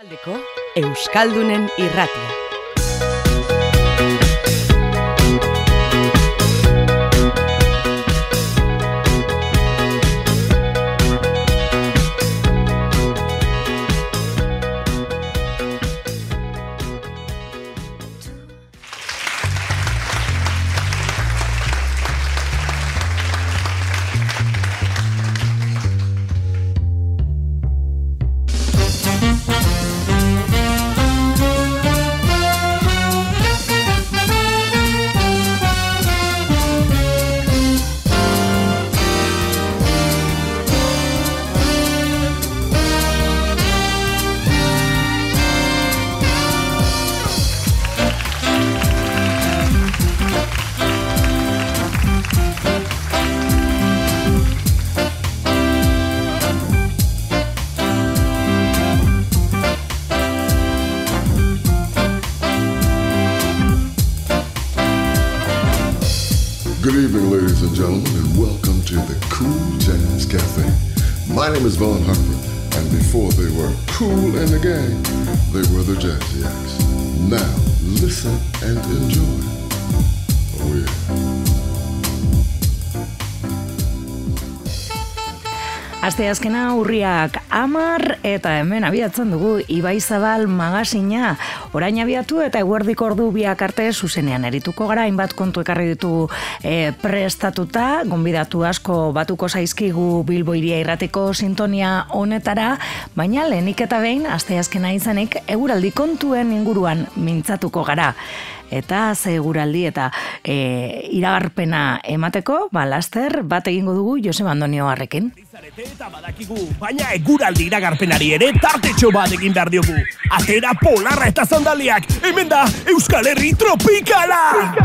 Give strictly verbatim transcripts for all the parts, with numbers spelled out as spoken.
Euskaldunen irratia. Good evening, ladies and gentlemen, and welcome to the Cool Jazz Cafe. My name is Vaughn Harper, and before they were cool in the game, they were the Jazziacs. Now, listen and enjoy. Oh yeah. Aste azkena urriak amar eta hemen abiatzen dugu Ibai Zabal magazina. Orain abiatu eta eguerdiko ordu biak arte zuzenean erituko gara, hainbat kontu ekarri ditugu e, prestatuta, gonbidatu asko batuko zaizkigu Bilbo Hiria Irratiko sintonia honetara, baina lehenik eta behin aste azkena izanik eguraldi kontuen inguruan mintzatuko gara. Eta ze eguraldi eta e, iragarpena emateko, ba, laster bat egingo dugu Joseba Andonio Arrekin. Eta badakigu, baina eguraldi iragarpenari ere tartetxo bat egin behar diogu. Atera polarra eta sandaliak, hemen da Euskal Herri tropikala!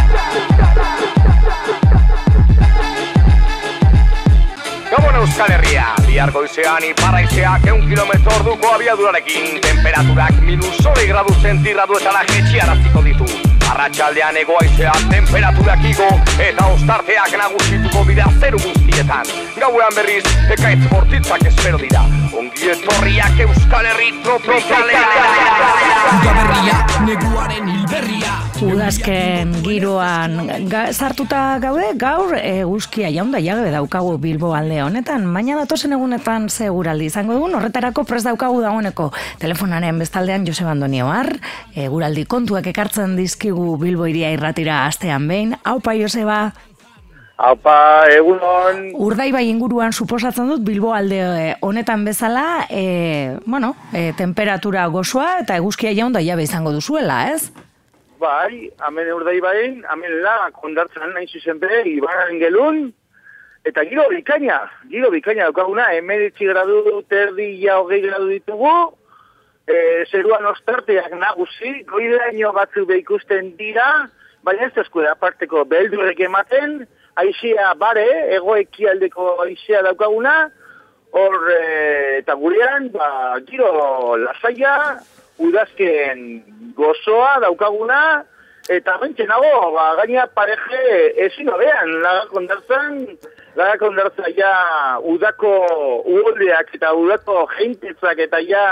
Gabon Euskal Herria, bihar goizean iparraizeak eun kilometro orduko abiadurarekin, temperaturak minus hogei gradu zentirraduetara jetxiaraziko ditu. Arratsaldean hegoaizea temperaturak igo eta ostarteak nagusituko dira zeru guztietan. Gauean berriz, ekaitz bortitzak espero dira. Ongi etorriak Euskal Herri tropikalera! Udaberria, neguaren hilberria. Udazken giroan ga, sartuta gaude, gaur eguzkia jaunda jagabe daukagu Bilbo alde honetan, baina datozen egunetan ze eguraldi izango dugun, horretarako prest daukagu dagoeneko telefonaren bestaldean Joseba Andonio Ar, eguraldi kontuak ekartzen dizkigu Bilbo Hiria Irratira astean behin. Aupa Joseba. Aupa, egunon. Urdaibai inguruan suposatzen dut Bilbo alde honetan bezala, e, bueno, e, temperatura gozoa eta eguzkia jaunda jabe izango duzuela, ez? Bai, hemen Urdaibain, hemen la kondartzen nahi zuzen be, Ibarren gelun, eta giro bikaina, giro bikaina daukaguna, hemeretzi gradu, terdi, ja hogei gradu ditugu, e, zeruan ostarteak nagusi, goidaino batzuk be ikusten dira, baina ez eskuera aparteko beldurrek ematen, aizea bare, egoekialdeko aizea daukaguna, hor, e, eta gurean, ba, giro lasaia, udazken gozoa daukaguna, eta bentsen nago, ba, gaina pareje ezin hobean, laga kondartzan, laga kondartzan ja udako uholdeak eta udako jeintetzak eta ja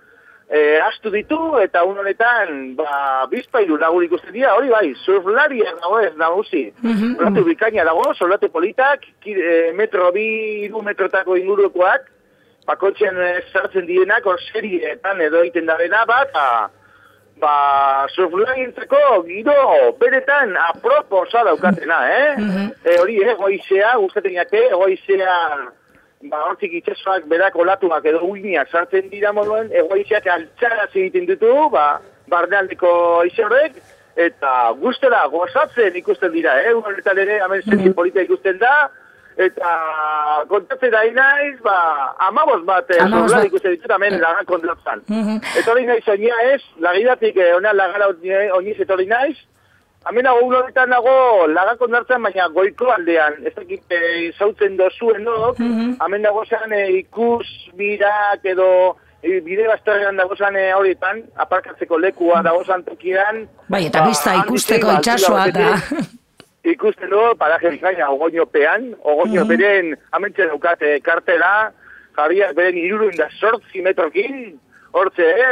e, astu ditu, eta un honetan, ba, bizpailu lagur ikusten dira, hori bai, surflaria dago ez nagusi. Mm-hmm. Solatu bikaina dago, solatu politak, e, metro bi, iru metrotako ingurukoak, pakotxean sartzen direnak, hor serietan edo egiten darena bat, ba, ba surflagintzeko giro beretan aproposa daukatena, eh? Mm-hmm. E, hori, eh, goizea, guztateniak, eh, goizea, ba, hortzik itxasoak berak olatuak edo uiniak sartzen dira moduen, egoizeak altxaraz egiten ditu, ba, barnealdeko aize horrek, eta guztera gozatzen ikusten dira, eh? Horretan ere, hemen zen mm-hmm. polita ikusten da, eta kontatzen da inaiz, ba, amabos bat, zorlar ikusten ditut, hemen lagan kontratzen. Mm-hmm. Eta hori nahiz onia ez, lagidatik, honean lagara oniz eta hori nahiz, hemen nago un horretan nago lagan kontratzen, baina goiko aldean, ez dakit zautzen dozuen dok, mm-hmm. hemen nago zen ikus, birak edo, bide bastarrean dago zen horietan, aparkatzeko lekua dago zen tokian. Bai, eta bizta ikusteko itxasoa eta... Ikusten du, paraje bikaina, ogoinopean, ogoino mm-hmm. beren, amentzen daukate kartela, jarriak beren iruruen da sortzi metrokin, hortze, eh?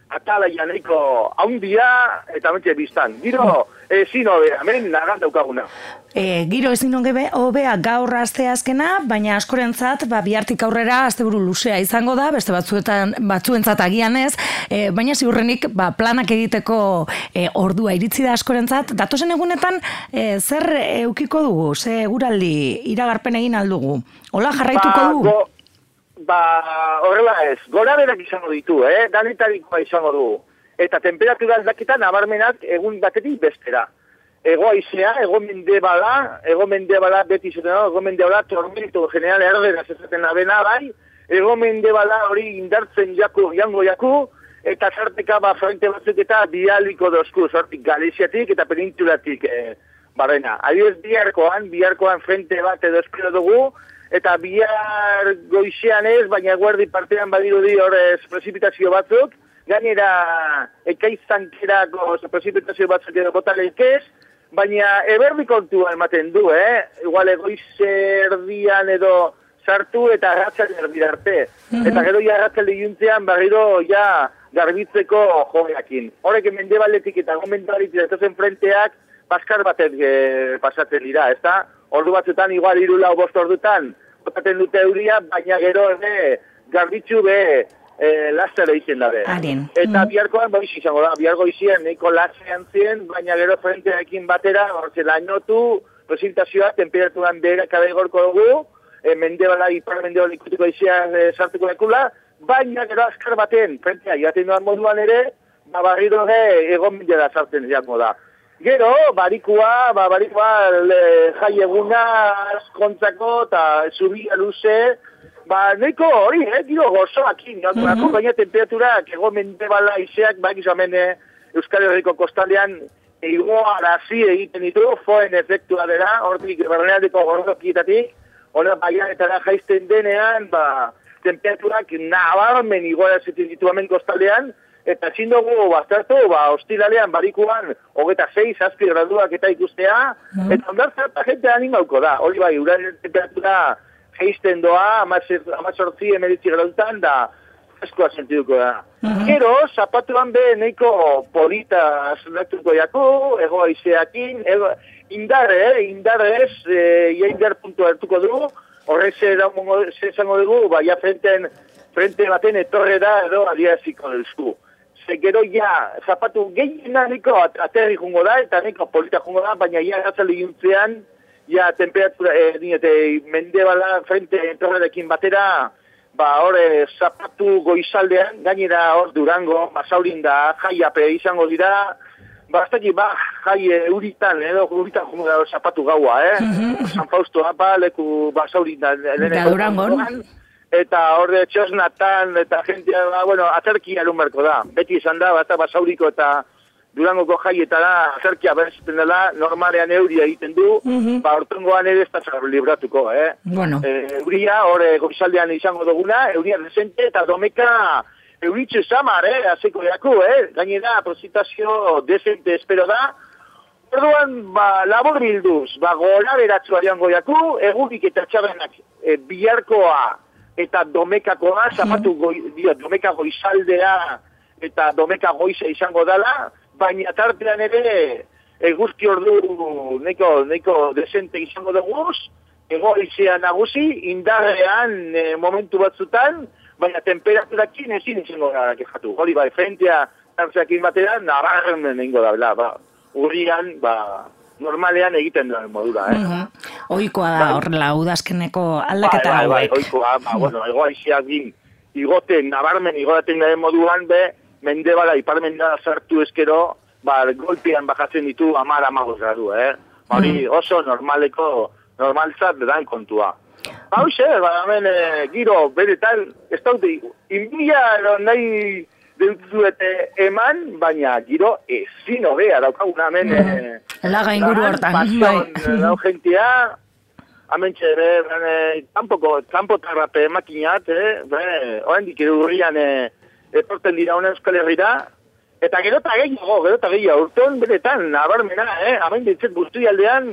atalaia nahiko haundia eta mentxe biztan. Giro, ezin hobea, hemen nagan daukaguna. E, giro ezin hobea gaur asteazkena, baina askorentzat, ba, bihartik aurrera asteburu luzea izango da, beste batzuetan, batzuentzat agian ez, e, baina ziurrenik ba, planak egiteko e, ordua iritsi da askorentzat. Datozen egunetan, e, zer eukiko dugu, ze eguraldi iragarpen egin aldugu? Hola jarraituko ba, dugu? Go, ba, horrela ez, gora berak izango ditu, eh? Danetarikoa izango dugu. Eta temperatura aldaketan nabarmenak egun batetik bestera. Ego aizea, ego mendebala, ego mendebala beti zuten, no? Ego mendebala tormento general erdera zezaten abena bai, ego mendebala hori indartzen jaku, jango jaku, eta zarteka ba frente batzuk eta bialiko dozku, sortik Galiziatik eta penintulatik e, barrena. Adioz biharkoan, biharkoan frente bat edo espero dugu, eta bihar goizean ez, baina guardi partean badirudi horrez precipitazio batzuk, gainera ekaizankerako precipitazio batzuk edo botaleik ez, baina eberdi kontua ematen du, eh? Igual egoize erdian edo sartu eta arratzalde erdirarte. Mm-hmm. Eta gero ja arratzalde juntzean barriro ja garbitzeko joeakin. Horrek mendebaletik eta gomendaritik datozen frenteak baskar batek e, pasatzen dira, ezta? Ordu batzutan, igual hiru lau bost ordutan, botaten dute euria, baina gero ere garbitzu be e, laster egiten dabe. Eta mm. biharkoan, boiz izango da, bihargo izien, nahiko lasean zien, baina gero frentearekin batera, hortze lainotu, presentazioa, temperaturan behera kada igorko dugu, e, mendebala, ipar mendebala ikutiko izia e, sartuko dekula, baina gero azkar baten, frentea, jaten duan moduan ere, ba, barriro ere egon mendela sartzen izango da. Gero, barikua, ba, barikua le, jai eguna askontzako eta zubia luze, ba, nahiko hori, eh, giro gozoakin, mm-hmm. baina temperaturak ego mendebala izeak, ba, gizamen eh, Euskal Herriko kostalean egoarazi egiten ditu, foen efektua dela, hortik bernealdeko gordokietatik, hona baiaretara jaizten denean, ba, temperaturak nabarmen igoarazitzen ditu hemen kostalean, eta ezin dugu baztertu, ba, ostiralean barikuan, hogeta sei, zazpi graduak eta ikustea, mm. eta ondartza eta jente animauko da. Hori bai, uraren temperatura geizten doa, amazortzi emeritzi gradutan, da freskoa sentiduko da. Mm-hmm. Gero, zapatuan be, nahiko polita asunatuko jako, ego aizeakin, ego, indar, eh, indar ez, e, ia indar puntu hartuko du, horrez zango dugu, ba, ja frenten, frente baten etorre da, edo adiaziko duzku. Gero ja, zapatu gehiena niko aterri jungo da, eta niko polita jungo da, baina ja gatzalde juntzean, ja temperatura, eh, dinete, mendebala frente entorrerekin batera, ba hor zapatu goizaldean, gainera hor Durango, Basaurin da, jaiape izango dira, ba, ez dakit, ba, jai uritan, edo uritan jungo da zapatu gaua, eh? Mm-hmm. San Fausto, apa, leku Basaurin da, da Durangon. Eta horre txosnatan, eta jentia, ba, bueno, atzerkia erunberko da. Beti izan da, bata Basauriko eta Durangoko jaietara, atzerkia berzen dela, normalean euria egiten du, mm-hmm. ba, ortengoan ere ez da libratuko, eh? Bueno. E, euria, horre goizaldean izango duguna, euria desente, eta domeka euritzu zamar, eh? Azeko jaku, eh? Gainera, prositazio desente espero da. Orduan, ba, labor bilduz, ba, gola beratzu ariango jaku, egunik eta txabenak e, biharkoa, eta domekakoa, zapatu goi, dio, domeka goizaldea eta domeka goiza izango dela, baina tartean ere eguzki ordu neko, neko desente izango duguz, egoizea nagusi, indarrean e, momentu batzutan, baina temperaturakin ezin izango gara kejatu. Hori bai, frentea tartzeakin batera, nabarmen ingo da, bela, ba, urrian, ba, normalean egiten duen modura, eh? Uh-huh. Oikoa da, horrela, udazkeneko aldaketa hauek. Bai, bai, bai, oikoa, ba, bueno, egoaiziak din, igoten, nabarmen igoten den moduan, be, mendebala, ipar mendebala sartu eskero, ba, golpean bajatzen ditu amar amagos gradu, eh? Hori oso normaleko, normaltzat dan kontua. Ba, hoxe, ba, hemen, e, giro, beretan, ez daute, inbila nahi deutzuete eman, baina giro ezin hobea daukaguna hemen. Mm. E, Laga inguru hortan, bai. Dau gentia, hemen txere, e, tampoko, tampo tarrape makinat, eh? Oen dik urrian e, etorten dira una Euskal Herrira, eta gero eta gehiago, gero eta gehiago, urtean beretan, nabarmena, eh? Hemen ditzet guztu aldean,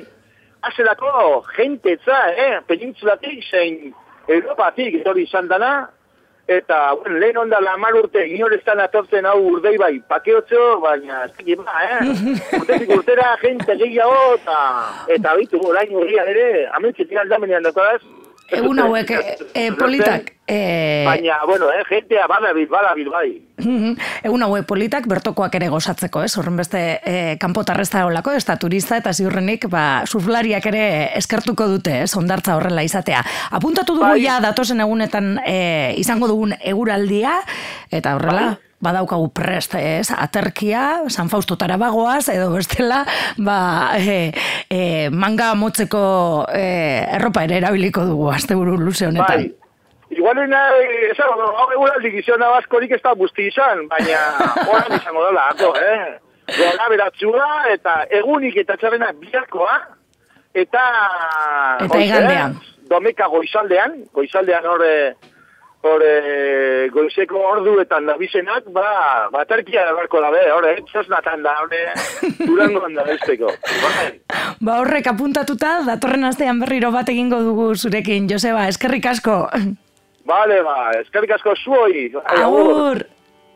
azelako jentetza, eh? Penintzulatik, zein Europatik, etori izan dana, Eta, bueno, lehen onda lamar urte, inorestan atortzen hau urdei bai, pakeotxo, baina, ez dakit ba, eh? Urtetik urtera, gente gehiago, eta, eta bitu, orain urrian ere, amentzitik aldamenean dakoaz. Egun hauek, e, politak. E... Baina, bueno, eh, gentea badabil, badabil, bai. Egun hauek politak bertokoak ere gozatzeko, ez? Horren beste e, kanpotarrezta olako, ez da turista eta ziurrenik, ba, surflariak ere eskertuko dute, ez? Ondartza horrela izatea. Apuntatu dugu bai. Ja datozen egunetan e, izango dugun eguraldia, eta horrela... Bai. Badaukagu prest, ez, aterkia, San Faustotara bagoaz, edo bestela, ba, e, e, manga motzeko e, erropa ere erabiliko dugu, asteburu luze honetan. Bai, igualena, esan, hau eguraldi giziona baskorik ez da busti izan, baina horan izango dela, ako, eh? Gora beratzua, eta egunik eta txarrena biharkoa, eta... Eta igandean. Domeka goizaldean, goizaldean hor... Hore, goizeko orduetan da bizenak, ba, batarkia da barko dabe, hore, txosnatan da, hore, durangoan da besteko. Ba, horrek apuntatuta, datorren astean berriro bat egingo dugu zurekin, Joseba, eskerrik asko. Bale, ba, eskerrik asko zuoi. Agur!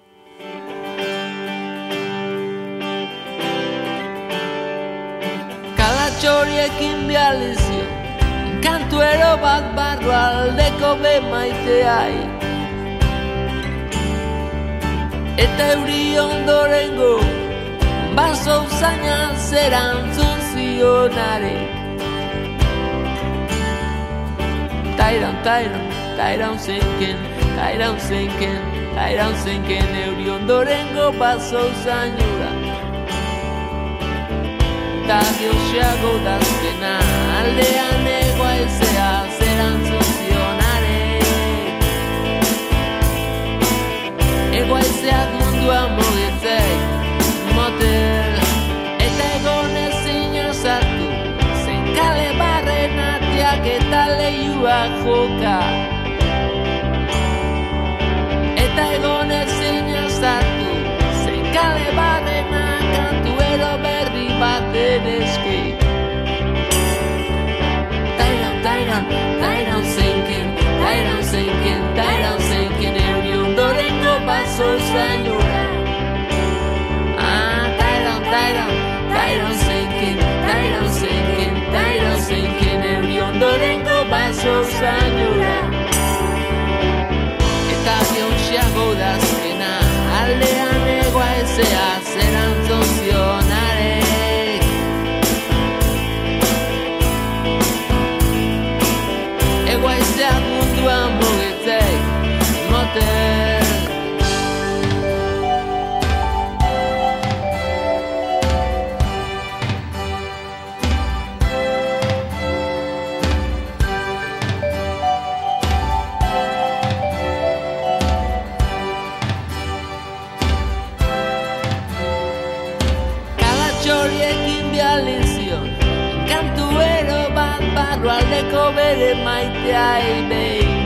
Kalatxoriekin bializio, kantuero bat barru aldeko be maiteai, eta euri ondorengo baso usaina zerantzun zionare. Tairan, tairan, tairan zenken, tairan zenken, tairan zenken euri ondorengo baso usainura. Eta dioxeago dazkena aldean egoa ezea zerantzun zionare. Egoa ezeak mundua mogetzek motel, eta egon ezin osartu zen kale barren atiak eta lehiuak joka. Eta egon ezin osartu zen kale barrenak kantuero berri baten eski. Tairan, tairan, tairan zenken, tairan zenken, tairan zenken euri ondorengo baso zainura. Ah, tairan, tairan, tairan zenken, tairan zenken, tairan zenken euri ondorengo baso zainura. Eta bionxiago dazkena aldean egoa ezea zerantzun zionare. Egoa ezeak munduan mogetzek motel. Kalatxoriekin bializion, kantuero bat barru aldeko bere maiteai behin.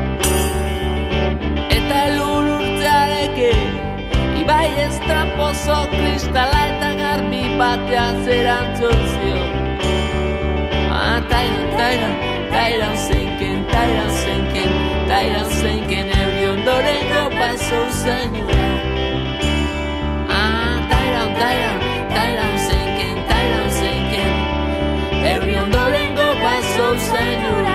Eta elur urtzeareke, ibai estrapozo kristala eta garbi batean zerantzun zion. Ah, tairan, tairan, tairan zenken, tairan zenken, tairan zenken euri ondorengo baso zainura. Ah, tairan, tairan, tairan zenken, tairan zenken, euri ondorengo baso zainura.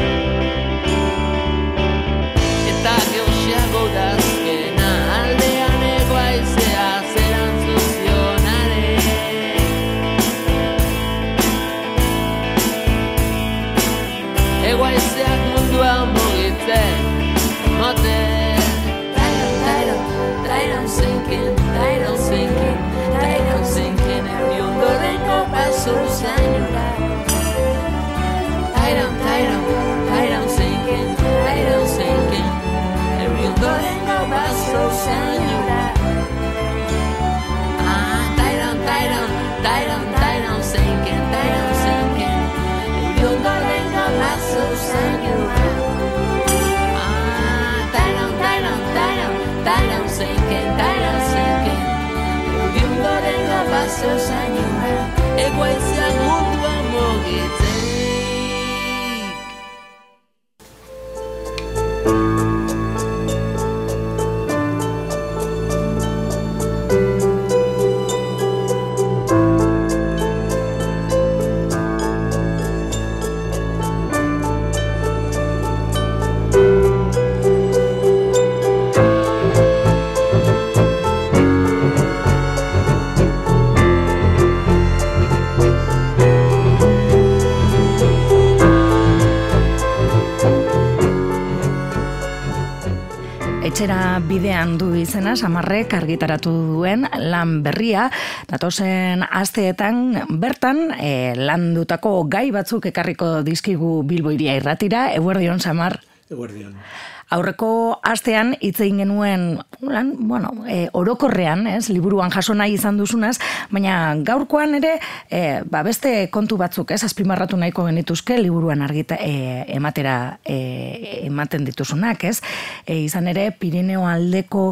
Eta geoxiago dazkena aldean egoa ezea zerantzun zionare. Egoa ezeak munduan mogitzen motel. Tairan, tairan, tairan zenken, tairan zenken, tairan zenken euri ondorengo baso zainura. Tairan, tairan, tairan zenken, tairan zenken, euri ondorengo baso zainura. Ah, tairan, tairan, tairan, tairan zenken, tairan zenken, euri ondorengo baso zainura. Ah, tairan, tairan, tairan, tairan zenken, tairan zenken, euri ondorengo baso zainura. Egoa ezeak munduan mogitzen. bidean du izena, Samarrek argitaratu duen lan berria, datozen asteetan bertan e, landutako gai batzuk ekarriko dizkigu Bilbo Hiria Irratira. Eguerdion, Samar. Eguerdion. Aurreko astean hitz egin genuen, lan, bueno, e, orokorrean, ez, liburuan jaso nahi izan duzunaz, baina gaurkoan ere, e, ba, beste kontu batzuk, ez, azpimarratu nahiko genituzke liburuan argita e, ematera e, ematen dituzunak, ez, e, izan ere Pirineo aldeko,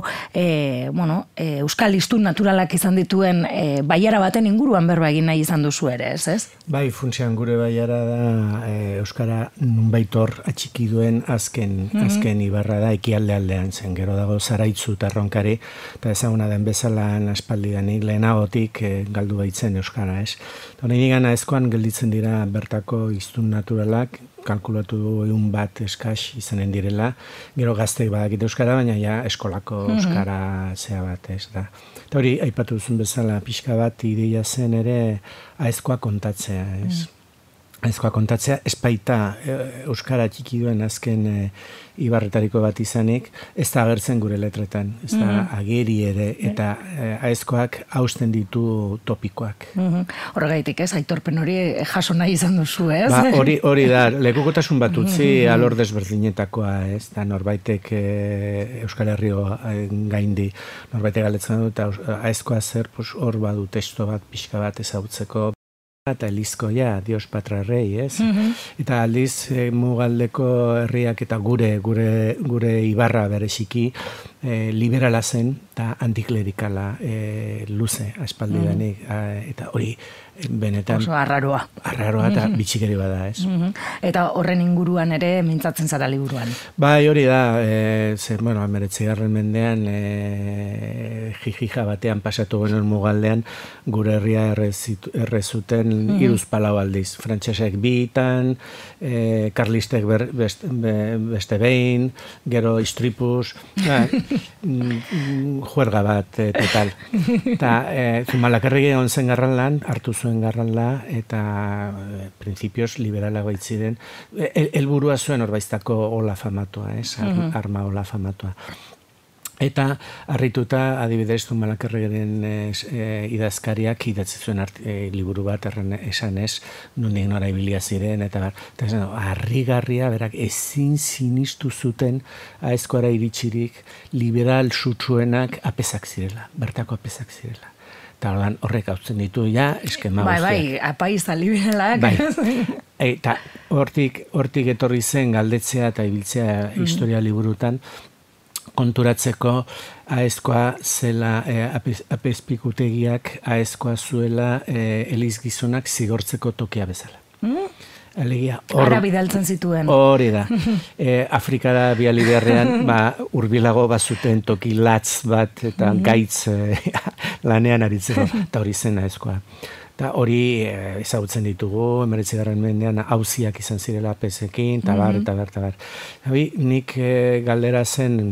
e, bueno, e, euskal hiztun naturalak izan dituen e, baiara baten inguruan berba egin nahi izan duzu ere, ez, ez? Bai, funtsean gure baiara da e, euskara nunbaitor atxiki duen azken, mm-hmm. azken ibarra da ekialde aldean zen, gero dago Zaraitzu eta Ronkari, eta ezaguna den bezala aspaldidanik lehenagotik e, galdu baitzen euskara, ez. Horrein gana ezkoan gelditzen dira bertako hiztun naturalak, kalkulatu du egun bat eskas izanen direla, gero gazteik badakite euskara, baina ja eskolako euskara zea bat, ez da. Eta hori, aipatu duzun bezala, pixka bat ideia zen ere aezkoa kontatzea, ez. Mm. Aezkoa kontatzea, espaita euskara txiki duen azken e, ibarretariko bat izanik, ez da agertzen gure letretan, ez da mm-hmm. ageri ere, eta e, aezkoak hausten ditu topikoak. Mm-hmm. Horregaitik ez, aitorpen hori jaso nahi izan duzu, ez? Ba, hori, hori da, lekukotasun bat utzi mm-hmm. alor desberdinetakoa, ez, da norbaitek e, Euskal Herrio gaindi, norbaitek galetzen du, eta aezkoa zer, hor badu testo bat, pixka bat ezautzeko, eta elizkoia, Dios Patra Rei, ez? Mm-hmm. Eta aldiz, e, mugaldeko herriak eta gure gure gure ibarra bereziki e, liberala zen eta antiklerikala e, luze aspaldidanik, mm-hmm. eta hori benetan oso arraroa. Arraroa eta mm-hmm. bitxikeri bada, ez? Mm-hmm. Eta horren inguruan ere mintzatzen zara liburuan. Bai, hori da, e, zer, bueno, ameretzigarren mendean e, jijija batean pasatu genuen mugaldean, gure herria errezuten mm-hmm. iruz palau aldiz. Frantsesek bitan, e, karlistek ber, best, be, beste behin, gero istripuz, ba, juerga bat, e, total. Eta e, Zumalakarregi egon zen garralan, hartu zuen garrala, eta e, prinsipioz liberala baitziren. Helburua el, zuen horbaiztako ola famatua, ez? Ar, mm-hmm. arma ola famatua. Eta harrituta adibidez Zumalakarregaren e, idazkariak idatzi zuen art, e, liburu bat erren esanez, nondik nora ibilia ziren, eta eta esan, harrigarria, berak ezin sinistu zuten aezkoara iritsirik liberal sutsuenak apezak zirela, bertako apezak zirela. Eta horrek hautzen ditu, ja, eskema guztiak. Bai, bai, apaiza liberalak. Bai. Eta hortik, hortik etorri zen galdetzea eta ibiltzea mm-hmm. historia liburutan, konturatzeko aezkoa zela, e, apezpikutegiak aezkoa zuela e, elizgizonak zigortzeko tokia bezala. Mm? Alegia, or, Ara bidaltzen zituen. Hori da. E, Afrikara biali beharrean, ba, urbilago bazuten toki latz bat eta mm-hmm. gaitz e, lanean aritzeko, eta hori zen aezkoa. Eta hori e, ezagutzen ditugu, emeretzigarren mendean hauziak izan zirela apezekin, tabar, eta bar, eta bar. Hori, nik e, galdera zen,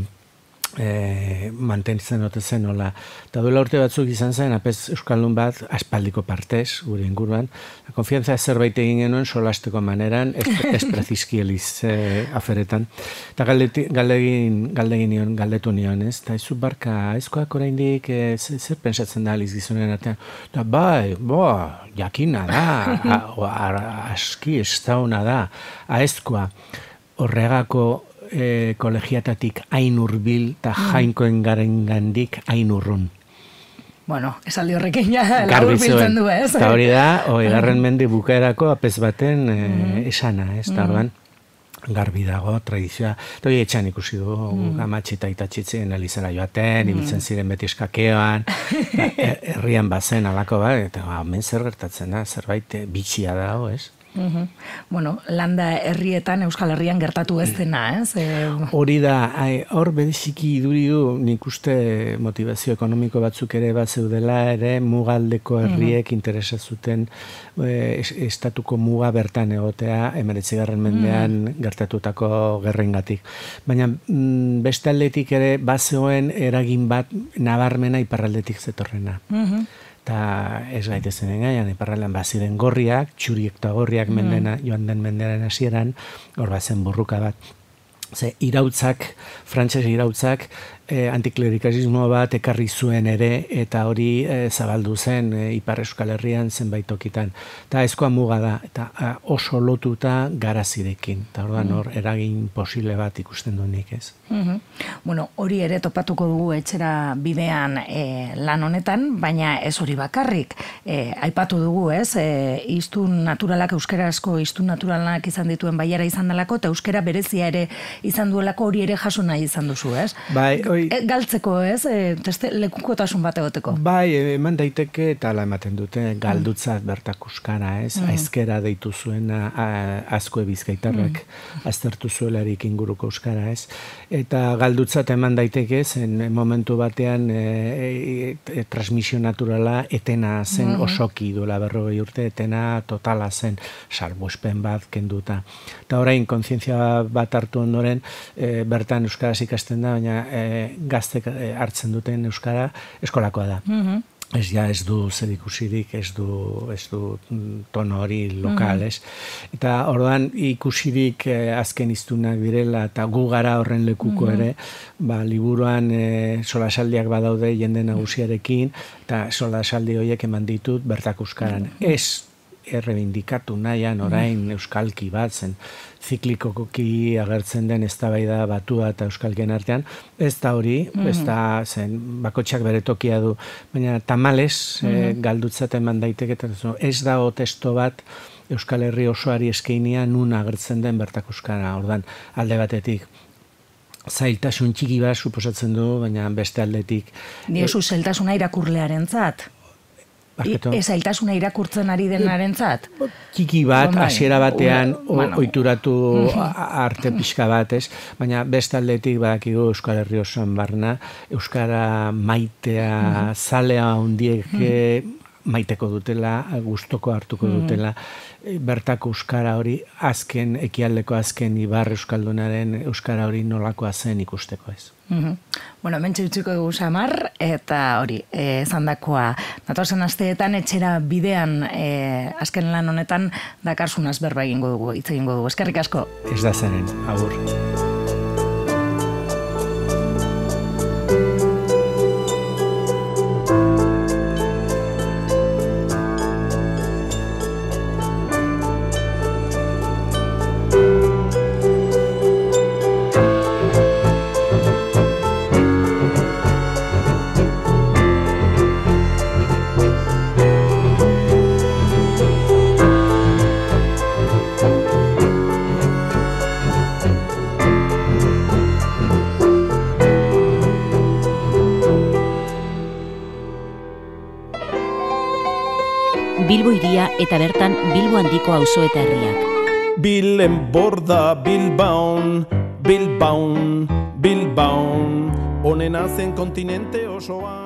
E, mantentzen ote zen hola. Eta duela urte batzuk izan zen, apez euskaldun bat, aspaldiko partez, gure inguruan, konfiantza zerbait egin genuen solasteko maneran, ez prezizki eliz e, aferetan. Eta galdegin, galdegin nion, galdetu nion, ez? Eta izu barka, aizkoak oraindik e, zer pensatzen da aliz gizonen artean? Eta bai, boa, jakina da, a, a, aski estauna da, aizkoa horregako E, kolegiatatik hain urbil eta jainkoen garen gandik hain urrun. Bueno, esaldi horrekin ja laburbiltzen du, ez? Eta hori da, oigarren mende bukaerako apez baten e, esana, ez? Eta orduan, garbi dago, tradizioa. Eta hori etxan ikusi du, mm. amatxi eta itatxitzen alizera joaten, mm. ibiltzen ziren beti eskakeoan, herrian bazen alako bat, eta hemen zer gertatzen da, zerbait bitxia dago, ez? Mm-hmm. Bueno, landa herrietan Euskal Herrian gertatu ez dena, ez? Hori da, hor bediziki iduri du, nik uste motivazio ekonomiko batzuk ere bat zeudela, ere mugaldeko herriek mm-hmm. interesa zuten e, estatuko muga bertan egotea, emeretzigarren mendean mm-hmm. gertatutako gerrengatik. Baina mm, beste aldetik ere bazeoen eragin bat nabarmena iparraldetik zetorrena. Mm-hmm. Eta ez gaitezen engaian, iparraldean baziren gorriak, txuriek eta gorriak mendena, joan den mendearen hasieran, hor bazen burruka bat. ze irautzak, frantses irautzak, eh, antiklerikalismo bat ekarri zuen ere, eta hori eh, zabaldu zen eh, Ipar Euskal Herrian zenbait tokitan. Eta ezkoa muga da, eta eh, oso lotuta garazirekin. Eta orduan hor, eragin posible bat ikusten du nik, ez? Mm-hmm. Bueno, hori ere topatuko dugu etxera bidean eh, lan honetan, baina ez hori bakarrik. Eh, aipatu dugu, ez? Eh, iztun naturalak, euskarazko iztun naturalak izan dituen baiara izan delako, eta euskara berezia ere izan duelako, hori ere jaso nahi izan duzu, ez? Bai, oi... E, galtzeko, ez? E, teste, lekukotasun bat egoteko. Bai, eman daiteke, eta ala ematen dute, galdutzat bertak euskara, ez? Mm. Aizkera deitu zuena Azkue Bizkaitarrak mm. aztertu zuelarik inguruko euskara, ez? Eta galdutzat eman daiteke, zen momentu batean e, e, e, transmisio naturala etena zen mm. osoki duela berrogei urte, etena totala zen, salbuespen bat kenduta. Eta orain, kontzientzia bat hartu ondoren, e, bertan euskaraz ikasten da, baina e, gaztek hartzen duten euskara eskolakoa da. Mm-hmm. Ez ja ez du zerikusirik, ez du, ez du tono hori lokal, ez? Eta orduan ikusirik eh, azken hiztunak direla eta gu gara horren lekuko ere, ba, liburuan eh, solasaldiak badaude jende nagusiarekin, eta solasaldi horiek eman ditut bertak euskaran. Ez errebindikatu nahian orain euskalki bat zen, ziklikoki agertzen den eztabaida batua eta euskalkien artean, ez da hori, ez da zen, bakotxak bere tokia du, baina tamales eh, galdutzat eman daiteke, ez da o testo bat Euskal Herri osoari eskeinia nun agertzen den bertak euskara, ordan alde batetik zailtasun txiki bat suposatzen du, baina beste aldetik. Diozu zailtasuna irakurlearen zat? Ez zailtasuna irakurtzen ari denarentzat? Txiki bat, hasiera batean ohituratu arte pixka bat, ez? Baina beste aldetik badakigu Euskal Herri osoan barna, euskara maitea, zalea hondiek maiteko dutela, gustoko hartuko dutela, bertako euskara hori azken, ekialdeko azken ibar euskaldunaren euskara hori nolakoa zen ikusteko, ez. Mm-hmm. Bueno, mentxe utziko dugu Samar, eta hori, zandakoa, natozen asteetan etxera bidean e, azken lan honetan dakarsunaz berba egingo dugu, hitz egingo dugu. Eskerrik asko. Ez da zenen, agur. Bilbo hiria eta bertan Bilbo handiko auzo eta herriak. Bilen borda Bilbaon, Bilbaon, Bilbaon, honena zen kontinente osoan.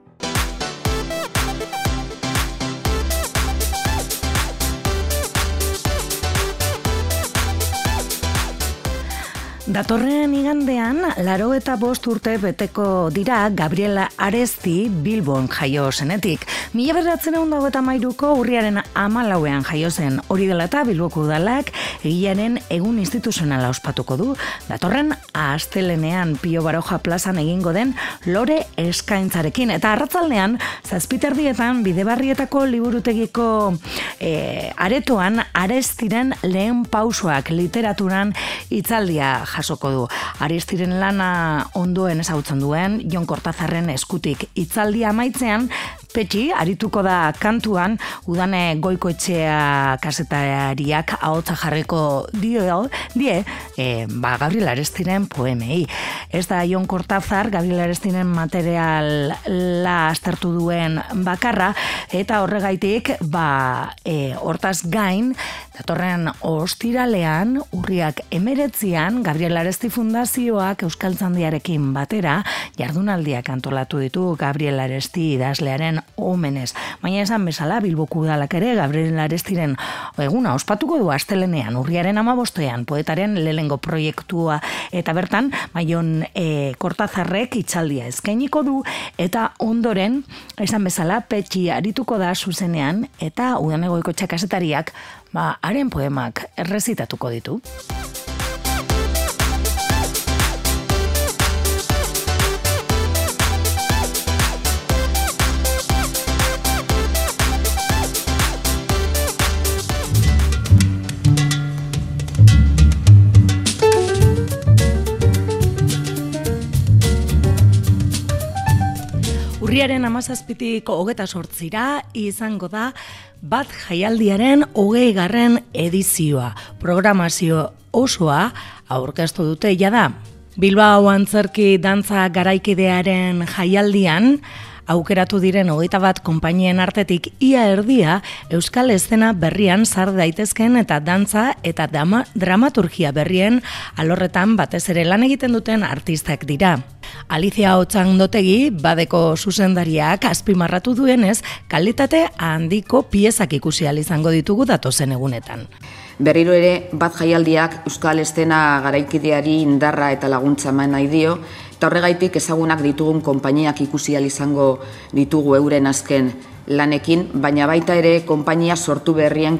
Datorren igandean, laro eta bost urte beteko dira Gabriela Aresti Bilbon jaio zenetik. Mila bederatziehun eta hogeita hamairuko urriaren hamalauean jaio zen, hori dela eta Bilboko udalak egiaren egun instituzionala ospatuko du. Datorren astelenean Pio Baroja plazan egingo den lore eskaintzarekin. Eta arratzaldean, zazpiterdietan Bidebarrietako liburutegiko e, aretoan Arestiren lehen pausoak literaturan hitzaldia jasoko du. Arestiren lana ondoen ezagutzen duen Jon Kortazarren eskutik hitzaldia amaitzean, Petxi arituko da kantuan, Udane Goikoetxea kazetariak ahotsa jarriko dio, die, e, ba, Gabriel Arestiren poemei. Ez da Jon Kortazar, Gabriel Arestiren materiala aztertu duen bakarra, eta horregaitik, ba, e, hortaz gain, datorren ostiralean, urriak emeretzian, Gabriel Aresti Fundazioak Euskaltzandiarekin batera, jardunaldiak antolatu ditu Gabriel Aresti idazlearen omenez. Baina esan bezala, Bilboko udalak ere Gabriel Arestiren eguna ospatuko du astelenean, urriaren hamabostean, poetaren lehengo proiektua, eta bertan, Maion e, Kortazarrek hitzaldia eskainiko du, eta ondoren, esan bezala, Petxi arituko da zuzenean, eta Udane Goikoetxea kazetariak, ba, haren poemak errezitatuko ditu. Urriaren hamazazpitik hogeta sortzira izango da bat jaialdiaren hogei garren edizioa. Programazio osoa aurkeztu dute jada. Bilbao Antzerki Dantza Garaikidearen jaialdian aukeratu diren hogeita bat konpainien artetik ia erdia euskal eszena berrian sar daitezken eta dantza eta dama, dramaturgia berrien alorretan batez ere lan egiten duten artistak dira. Alicia Otsandotegi badeko zuzendariak azpimarratu duenez, kalitate handiko piezak ikusi ahal izango ditugu datozen egunetan. Berriro ere, bat jaialdiak euskal eszena garaikideari indarra eta laguntza eman nahi dio, eta horregaitik ezagunak ditugun konpainiak ikusi ahal izango ditugu euren azken lanekin, baina baita ere konpainia sortu berrien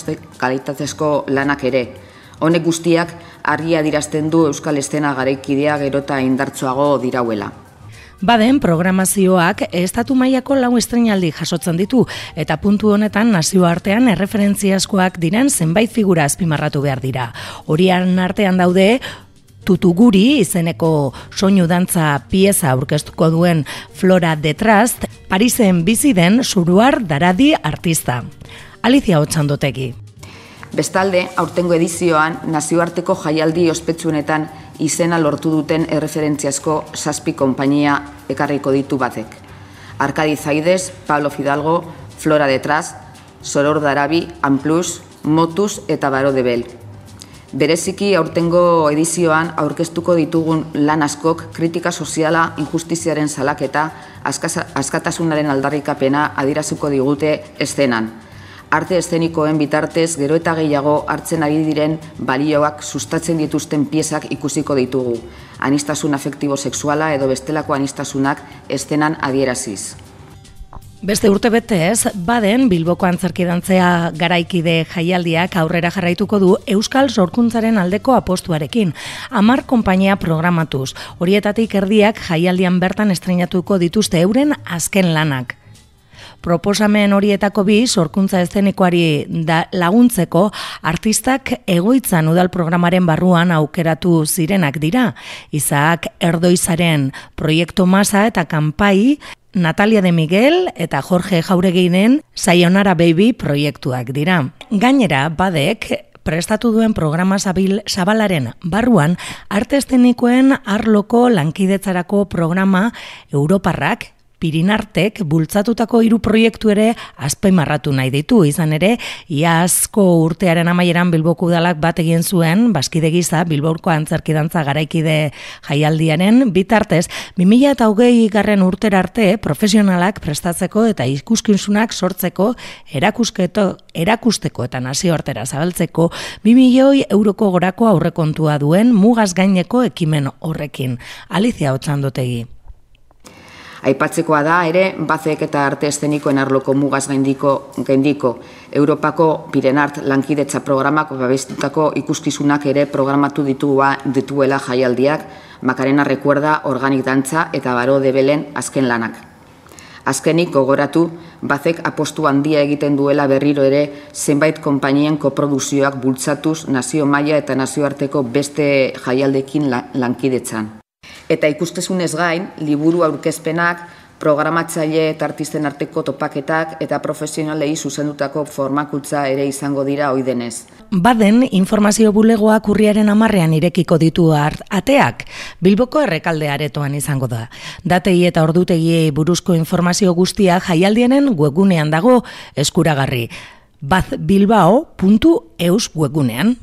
kalitatezko lanak ere. Honek guztiak argia adierazten du euskal eszena garaikidea gerota indartsuago dirauela. Baden, programazioak estatu mailako lau estreinaldi jasotzen ditu, eta puntu honetan nazioartean erreferentziazkoak diren zenbait figura azpimarratu behar dira. Horian artean daude, Tutuguri izeneko soinu dantza pieza aurkeztuko duen Flora de Trast, Parisen bizi den Suruar Daradi artista. Alicia Otsandotegi. Bestalde, aurtengo edizioan nazioarteko jaialdi ospetsuenetan izena lortu duten erreferentziazko zazpi konpainia ekarriko ditu batek. Arkadi Zaides, Pablo Fidalgo, Flora de Trast, Soror Darabi, Amplus, Motus eta Baro de Bel. Bereziki aurtengo edizioan aurkeztuko ditugun lan askok kritika soziala, injustiziaren salaketa, askatasunaren aldarrikapena adieraziko digute eszenan. Arte eszenikoen bitartez gero eta gehiago hartzen ari diren balioak sustatzen dituzten piezak ikusiko ditugu. Anistasun afektibo sexuala edo bestelako anistasunak eszenan adieraziz. Beste urte betez, baden Bilboko Antzerki Dantzea Garaikide jaialdiak aurrera jarraituko du euskal sorkuntzaren aldeko apostuarekin. Hamar konpainia programatuz. Horietatik erdiak jaialdian bertan estreinatuko dituzte euren azken lanak. Proposamen horietako bi sorkuntza eszenikoari laguntzeko artistak egoitzan udal programaren barruan aukeratu zirenak dira. Isaac Erdoizaren Proiektu Masa eta Kanpai, Natalia de Miguel eta Jorge Jaureginen Sayonara Baby proiektuak dira. Gainera, badek prestatu duen programa zabil zabalaren barruan arte eszenikoen arloko lankidetzarako programa Europarrak Pirinartek bultzatutako hiru proiektu ere azpimarratu nahi ditu. Izan ere, iazko urtearen amaieran Bilboko udalak bat egin zuen, bazkide gisa Bilboko Antzerki Dantza Garaikide jaialdiaren bitartez, bi mila hogei garren urtera arte profesionalak prestatzeko eta ikuskizunak sortzeko, erakusketo, erakusteko eta nazioartera zabaltzeko bi milioi euroko gorako aurrekontua duen mugaz gaineko ekimen horrekin. Alicia Otsandotegi. Aipatzekoa da ere, bazek eta arte eszenikoen arloko mugaz gaindiko, gaindiko Europako Pirenart lankidetza programak babestutako ikuskizunak ere programatu ditua, dituela jaialdiak, Makarena Recuerda, Organik Dantza eta Baro de Belen azken lanak. Azkenik gogoratu, bazek apostu handia egiten duela berriro ere zenbait konpainien koproduzioak bultzatuz nazio maila eta nazioarteko beste jaialdekin lankidetzan. Eta ikustezunez gain, liburu aurkezpenak, programatzaile eta artisten arteko topaketak eta profesionalei zuzendutako formakuntza ere izango dira oidenez. Baden, informazio bulegoak urriaren hamarrean irekiko ditu ateak, Bilboko Errekalde aretoan izango da. Datei eta ordutegiei buruzko informazio guztia jaialdienen webgunean dago eskuragarri. bazbilbao puntu eus webgunean.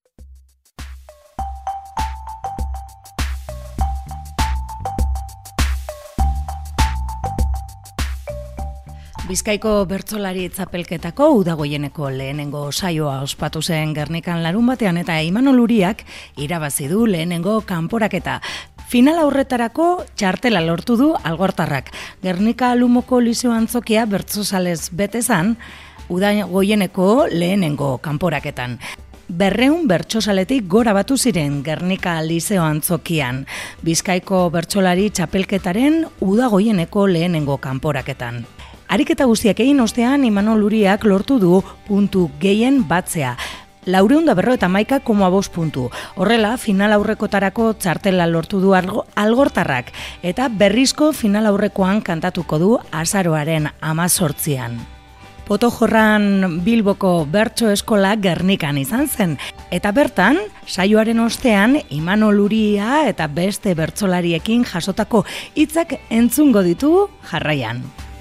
Bizkaiko bertsolari txapelketako udagoieneko lehenengo saioa ospatu zen Gernikan larun batean eta Imanol Uriak irabazi du lehenengo kanporaketa. Final aurretarako txartela lortu du algortarrak. Gernika Lumoko Liseo Antzokia bertsozalez betezan udagoieneko lehenengo kanporaketan. Berreun bertsozaletik gora batu ziren Gernika Liseo Antzokian, Bizkaiko bertsolari txapelketaren udagoieneko lehenengo kanporaketan. Ariketa guztiak egin ostean Imanol Uriak lortu du puntu gehien batzea. laureun da berro eta maika koma bost puntu. Horrela, final aurrekotarako txartela lortu du algortarrak, eta berrizko final aurrekoan kantatuko du azaroaren amazortzian. Potojorran Bilboko Bertso Eskola Gernikan izan zen, eta bertan, saioaren ostean, Imanol Uria eta beste bertsolariekin jasotako hitzak entzungo ditugu jarraian.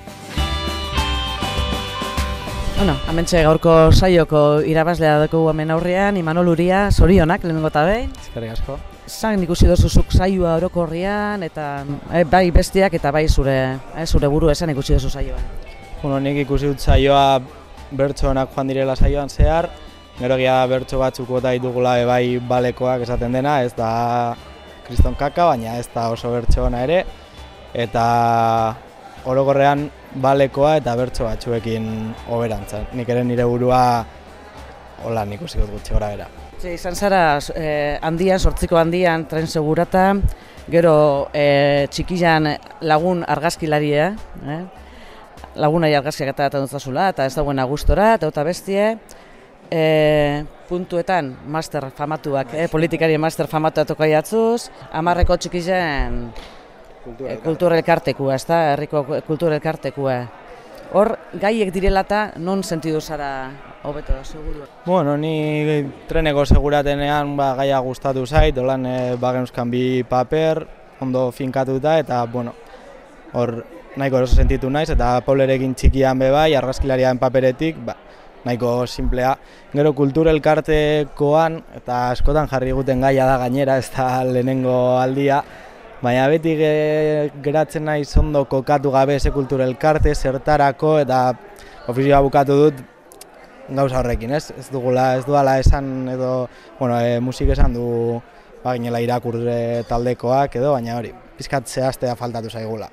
Bueno, hementxe gaurko saioko irabazlea dugu hemen aurrean, Imanol Uria, zorionak, lehenengo eta behin. Eskerrik asko. Zan ikusi dozuzuk saioa orokorrian, eta eh, bai bestiak eta bai zure, eh, zure buru esan ikusi dozu saioa. Bueno, nik ikusi dut saioa bertsonak joan direla saioan zehar, gero egia bertso batzuk bota ditugula bai balekoak esaten dena, ez da kriston kaka, baina ez da oso bertso ona ere, eta orokorrean balekoa eta bertso batzuekin hoberantzan. Nik ere nire burua hola nik ikusi dut gutxi gora bera. Izan zara eh, handian, sortziko handian, tren segurata, gero eh, txikian lagun argazkilaria, eh? Lagunai argazkiak eta dutazula, eta ez dagoen gustora, eta eta bestie, e, puntuetan master famatuak, e, politikari master famatuak tokai atzuz, amarreko txikizen e, kulturelkartekua, ez da, herriko kulturelkartekua. Hor, gaiek direlata, non sentidu zara hobeto, seguru? Bueno, ni treneko seguratenean ba, gaia gustatu zait, holan e, bagenuzkan bi paper, ondo finkatuta, eta, bueno, hor, nahiko eroso sentitu naiz, eta Paulerekin txikian bebai, argazkilarian paperetik, ba, nahiko simplea. Gero kulturelkartekoan, eta askotan jarri guten gaia da gainera, ez da lehenengo aldia, baina beti ge, geratzen naiz ondo kokatu gabe ze kulturelkarte, zertarako, eta ofizioa bukatu dut gauza horrekin, ez? Ez dugula, ez duala esan edo, bueno, e, musik esan du baginela irakurre taldekoak edo, baina hori, pizkat zehaztea faltatu zaigula.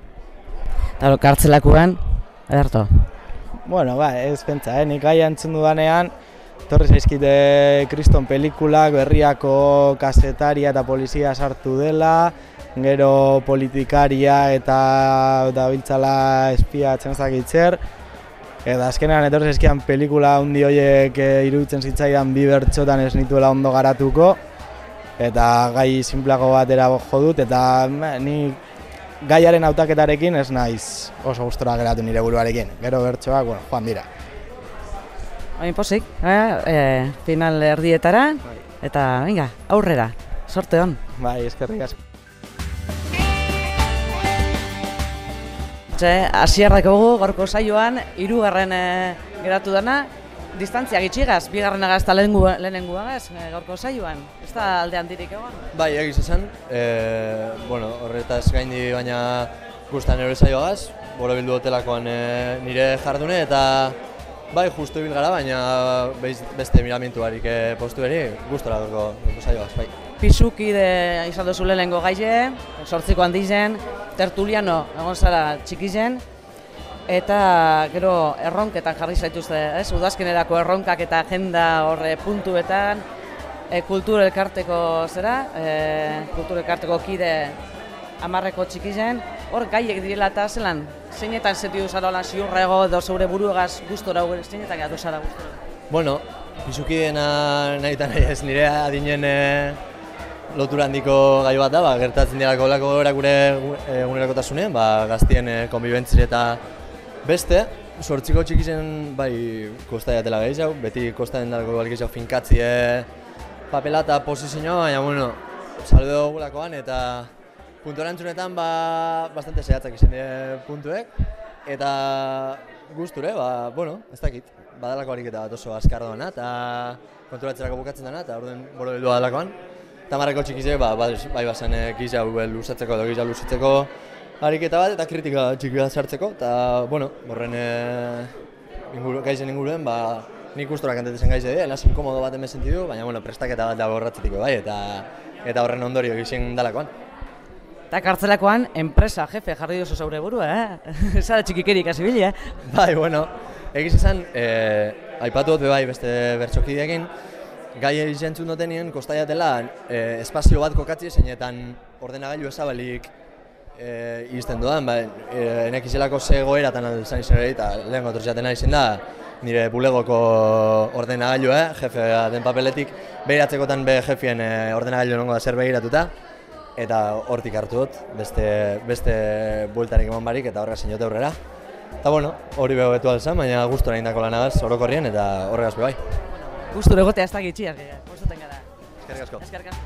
Eta kartzelakoan, ederto? Bueno, ba, ez pentsa, eh? Nik gaia entzun dudanean, torri zaizkite kriston pelikulak, berriako kasetaria eta polizia sartu dela, gero politikaria eta dabiltzala espia txenzakitzer, eta azkenean etorri zaizkian pelikula hundi horiek iruditzen zitzaidan bi bertxotan ez nituela ondo garatuko, eta gai sinplago batera jo dut, eta ni gaiaren hautaketarekin ez naiz oso gustora geratu nire buruarekin. Gero bertsoak, bueno, joan dira. Hain pozik, eh? e, final erdietara, eta venga, aurrera, sorte hon. Bai, eskerrik asko. Hasierrak dugu gaurko saioan, hirugarren e, geratu dana, distantzia gitxigaz, bigarren agaz eta lehenengu agaz gaurko saioan. Ez da alde handirik egon? Bai, egiz esan, e, bueno, horretaz gaindi baina guztan ere saioagaz, boro bildu hotelakoan e, nire jardune eta bai, justu ibil gara, baina beste miramentuarik e, postu eri, gustora dugu saioagaz, bai. Pisukide izan duzu lehenengo gaile, sortziko handizen, tertuliano egon zara txikizen, eta gero erronketan jarri zaituzte, ez? Udazkenerako erronkak eta agenda horre puntuetan, e, kulturelkarteko zera, e, kulturelkarteko kide amarreko txikizen, hor gaiek direla eta zelan, zeinetan sentidu zara holan ziurrego edo zeure buruegaz gustora, zeinetan gatu zara gustora? Bueno, pisukideena nahi eta nahi ez nire adinen e, lotura handiko gai bat da, ba, gertatzen dirako lako gure egunerokotasunean, ba, gaztien e, konbibentzire eta beste, sortziko txikizen bai kosta jatela gehiago, beti kosta dendako gehiago finkatzie papela eta posizioa, baina bueno, salde dugulakoan eta puntu erantzunetan ba, bastante zehatzak izan dira puntuek, eta gusture, ba, bueno, ez dakit, badalako ariketa bat oso azkar doana eta konturatzerako bukatzen dena eta orduen boro bildua dalakoan. Eta marreko txikizek, ba, bai bazen gizau luzatzeko edo gizau luzatzeko ariketa bat eta kritika txiki bat sartzeko, eta, bueno, borren e, inguru, gaizen inguruen, ba, nik gustora kantetzen gaize dira, naz inkomodo bat hemen sentidu, baina, bueno, prestaketa bat dago horratzetiko, bai, eta, eta horren ondorio gizien dalakoan. Eta kartzelakoan, enpresa, jefe, jarri duzu zaure burua, eh? Zara txikikerik hasi bili, eh? Bai, bueno, egiz izan, e, aipatu dut bai beste bertsokideekin, gai egizentzun dutenien, kostaiatela e, espazio bat kokatzi zeinetan ordenagailu ezabalik e, izten dudan, ba, e, enekizelako ze goeratan izan izan ere, eta lehen gotortzaten izan da, nire bulegoko ordenagailua, jefea den papeletik, behiratzekotan be jefien ordenagailu nongo da zer begiratuta, eta hortik hartu dut, beste, beste bueltarik eman barik eta horrega sinot aurrera. Eta bueno, hori beho betu alzan, baina gustura indako lanagaz orokorrien eta horregaz bebai. Gustura egotea ez da gitxiak, gustuten gara. Eskerrik asko. Eskerrik asko.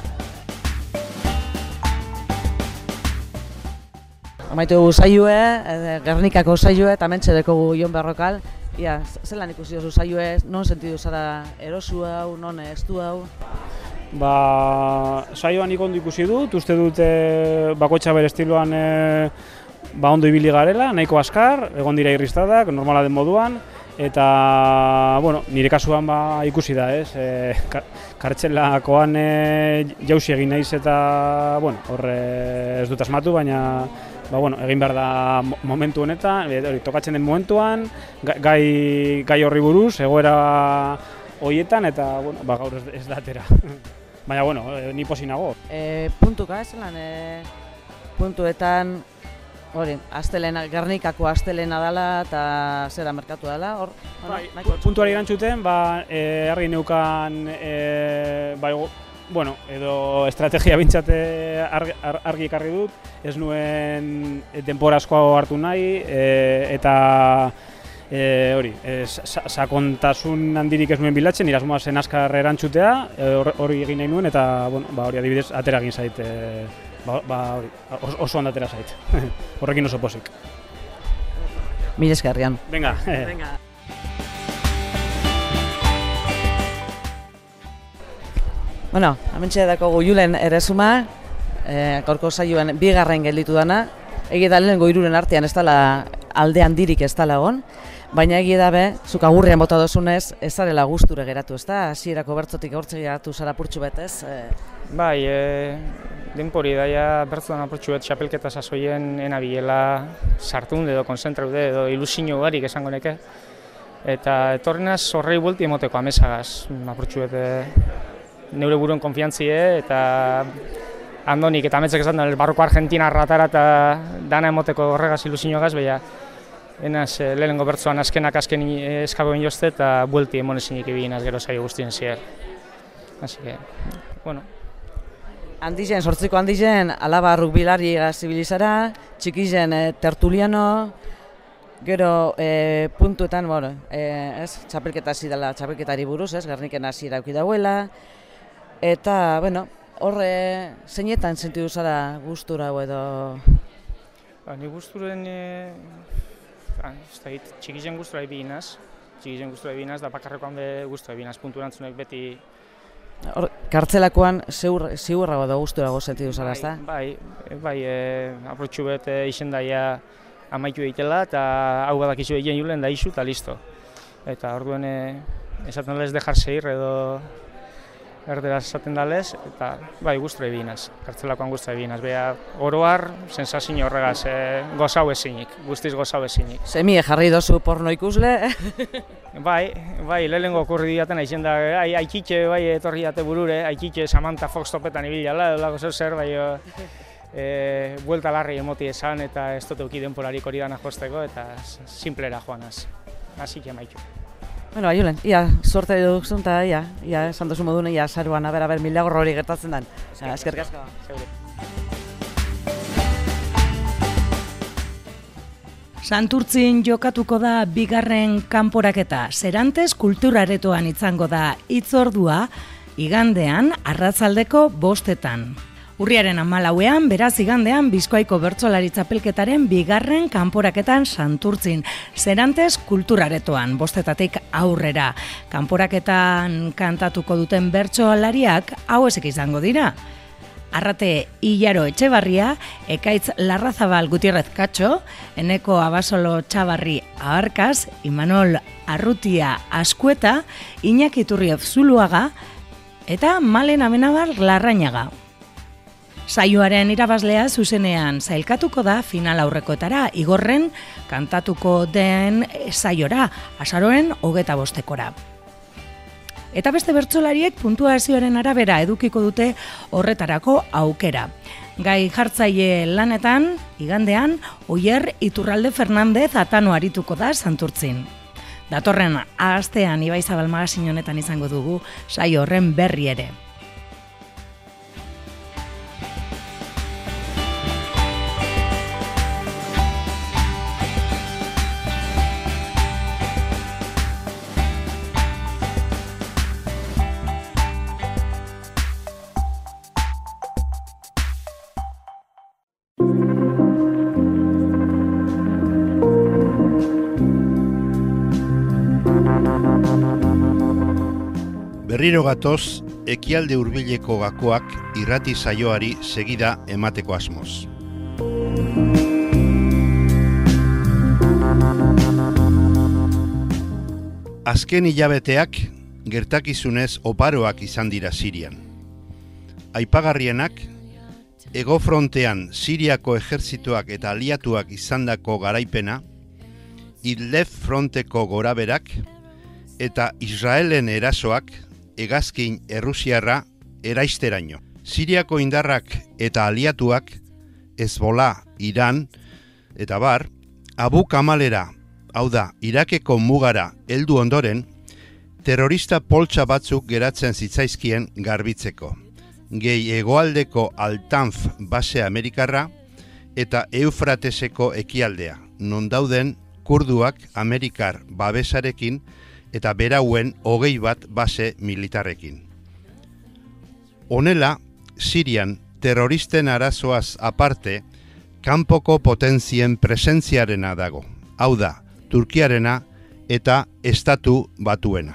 Amaitu dugu saioe, Gernikako saioe, eta mentxedeko gu Jon Berrokal. Ia, zelan ikusi duzu saioe, non sentidu zara erosu hau, non estu hau? Ba, saioan ikondo ikusi dut, uste dut bakoitza bere estiloan ba ondo ibili garela, nahiko askar, egon dira irristadak, normala den moduan, eta, bueno, nire kasuan ba ikusi da, ez, e, kartxelakoan e, jauzi egin naiz eta, bueno, horre ez dut asmatu, baina ba, bueno, egin behar da momentu honetan, hori, tokatzen den momentuan, gai, gai horri buruz, egoera horietan, eta, bueno, ba, gaur ez, ez da atera. Baina, bueno, e, ni posi nago. E, puntuka, ez lan, e, puntuetan, hori, astelena, Gernikako astelena dela eta zera merkatu dela, hor? Bai, puntuari erantzuten, ba, e, argi neukan, e, bai, bueno, edo estrategia bintzate argi, argi ekarri dut, ez nuen denbora asko hartu nahi, e, eta e, hori, e, sakontasun handirik ez nuen bilatzen, nire asmoa zen azkar erantzutea, hori egin nahi nuen, eta bueno, ba, hori adibidez atera egin zait, e, ba, ba, hori, oso handatera zait, horrekin oso posik. Mil eskerrian. Venga. Venga. Bueno, hementxe dakogu Julen Erezuma, eh, gaurko saioan bigarren gelditu dana. Egia da lehenengo hiruren artean ez dela alde handirik ez dela egon, baina egia da be, zuk agurrian bota dozunez, ez zarela gusture geratu, ez da? Hasierako bertzotik gaurtze geratu zara purtsu betez? Eh. Bai, e, denpori daia bertzotan apurtxu bet xapelketa sasoien enabiela sartun edo konzentraude edo ilusio garik esango neke. Eta etorrinaz horrei buelti emoteko amesagaz, apurtxu bet neure buruen konfiantzie eta Andonik eta ametzek esan da barroko Argentina ratara eta dana emoteko horregaz ilusiogaz, baina enaz lehenengo bertzoan azkenak azken eskagoen jozte eta buelti emonesinik ebiginaz gero saio guztien zier. Así que, bueno. Handizen, sortziko handizen, alaba rugbilari zibilizara, txikizen e, tertuliano, gero e, puntuetan, bueno, e, ez, txapelketa hasi dela txapelketari buruz, ez, Gerniken hasi irauki dauela, eta, bueno, horre, zeinetan sentidu zara gustura edo? Ba, ni gusturen, e, ah, ez da hit, txikizen gustura ebiginaz, txikizen gustura ebiginaz, da bakarrekoan be gustura ebiginaz, puntu erantzunek beti. Hor, kartzelakoan ziurrago da gusturago sentidu zara, ez da? Bai, bai, e, aprotxu bet e, izendaia amaitu egitela eta hau badakizu egin julen da isu eta listo. Eta orduen e, esaten dalez dejarse ir edo erderaz esaten dalez, eta bai, gustura ebiginaz, kartzelakoan gustura ebiginaz. Beha, oroar, sensazio horregaz, e, gozau ezinik, guztiz gozau ezinik. Semie jarri dozu porno ikusle? Bai, bai, lehenengo okurri diaten aizen da, ai, aikitxe bai etorri diate burure, aikitxe Samantha Fox topetan ibilala, edo lago zer, bai, e, buelta larri emoti esan eta ez dut euki denporarik hori dana josteko eta simplera joanaz, hasi que maitu. Bueno, Julen, ia, suerte duzun eta ia, ia, esan duzu modune, ia, saruan, aber, aber, milagro hori gertatzen den. Eskerrik asko. Santurtzin jokatuko da bigarren kanporaketa. Serantes kulturaretoan izango da hitzordua igandean arratsaldeko bostetan. Urriaren hamalauean, beraz igandean Bizkaiko bertsolari txapelketaren bigarren kanporaketan Santurtzin. Serantes kulturaretoan, bostetatik aurrera. Kanporaketan kantatuko duten bertsolariak hauesek izango dira. Arrate Ilaro Etxebarria, Ekaitz Larrazabal Gutierrez Katxo, Eneko Abasolo Txabarri Abarkaz, Imanol Arrutia Askueta, Iñaki Turrioz Zuluaga eta Malen Amenabar Larrañaga. Saioaren irabazlea zuzenean sailkatuko da final aurrekoetara, igorren kantatuko den saiora, azaroen hogeta bostekora. Eta beste bertsolariek puntuazioaren arabera edukiko dute horretarako aukera. Gai jartzaile lanetan, igandean, Oier Iturralde Fernandez Atano arituko da Santurtzin. Datorren astean Ibaizabal magazin honetan izango dugu saio horren berri ere. Berriro gatoz, ekialde hurbileko gakoak irrati saioari segida emateko asmoz. Azken hilabeteak gertakizunez oparoak izan dira Sirian. Aipagarrienak, Hego frontean Siriako ejertzituak eta aliatuak izandako garaipena, Idlib fronteko goraberak eta Israelen erasoak hegazkin Errusiarra eraisteraino. Siriako indarrak eta aliatuak, Hezbollah, Iran eta bar, Abu Kamalera, hau da, Irakeko mugara heldu ondoren, terrorista poltsa batzuk geratzen zitzaizkien garbitzeko. Gehi hegoaldeko Al-Tanf base amerikarra eta Eufrateseko ekialdea, non dauden kurduak Amerikar babesarekin eta berauen hogei bat base militarrekin. Honela, Sirian terroristen arazoaz aparte, kanpoko potentzien presentziarena dago, hau da, Turkiarena eta Estatu Batuena.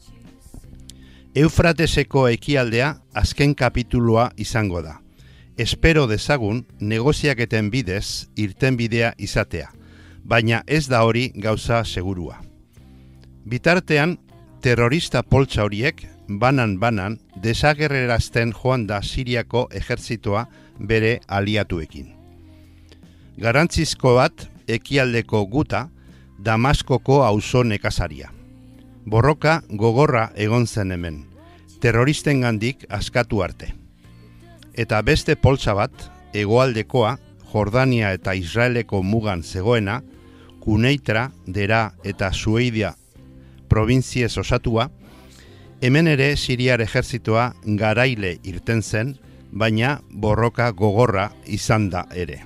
Eufrateseko ekialdea azken kapitulua izango da. Espero dezagun negoziaketen bidez irtenbidea izatea, baina ez da hori gauza segurua. Bitartean, terrorista poltsa horiek banan-banan desagerrerazten joan da Siriako ejertzitoa bere aliatuekin. Garantzizko bat ekialdeko Guta, Damaskoko auzo nekazaria. Borroka gogorra egon zen hemen, terroristengandik askatu arte. Eta beste poltsa bat, hegoaldekoa, Jordania eta Israeleko mugan zegoena, Kuneitra, Dera eta Sueidia probintziez osatua, hemen ere Siriar ejertzitoa garaile irten zen, baina borroka gogorra izan da ere.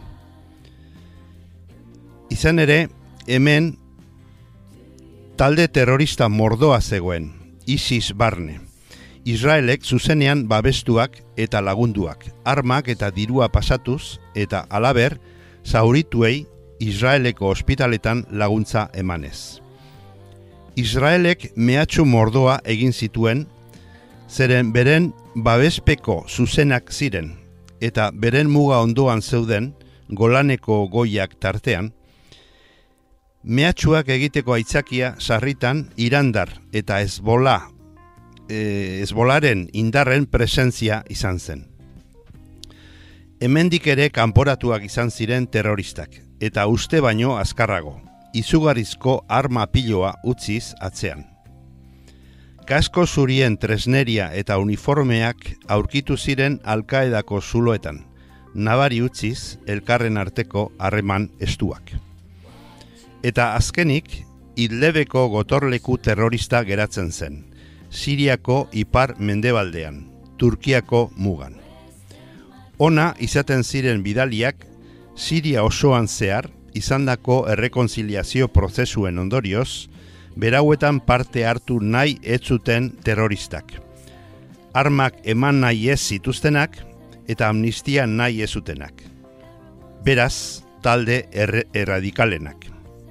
Izan ere, hemen talde terrorista mordoa zegoen, ISIS barne. Israelek zuzenean babestuak eta lagunduak, armak eta dirua pasatuz eta halaber zaurituei Israeleko ospitaletan laguntza emanez. Israelek mehatxu mordoa egin zituen, zeren beren babespeko zuzenak ziren, eta beren muga ondoan zeuden, Golaneko goiak tartean, mehatxuak egiteko aitzakia sarritan Irandar eta Hezbollah, e, Hezbollaren indarren presentzia izan zen. Hemendik ere kanporatuak izan ziren terroristak, eta uste baino azkarrago, izugarrizko arma piloa utziz atzean. Kasko zurien tresneria eta uniformeak aurkitu ziren Al-Qaedako zuloetan, nabari utziz elkarren arteko harreman estuak. Eta azkenik, Idlibeko gotorleku terrorista geratzen zen, Siriako ipar mendebaldean, Turkiako mugan. Ona izaten ziren bidaliak, Siria osoan zehar, izandako errekonziliazio prozesuen ondorioz, berauetan parte hartu nahi ez zuten terroristak. Armak eman nahi ez zituztenak eta amnistia nahi ez zutenak. Beraz, talde erre erradikalenak.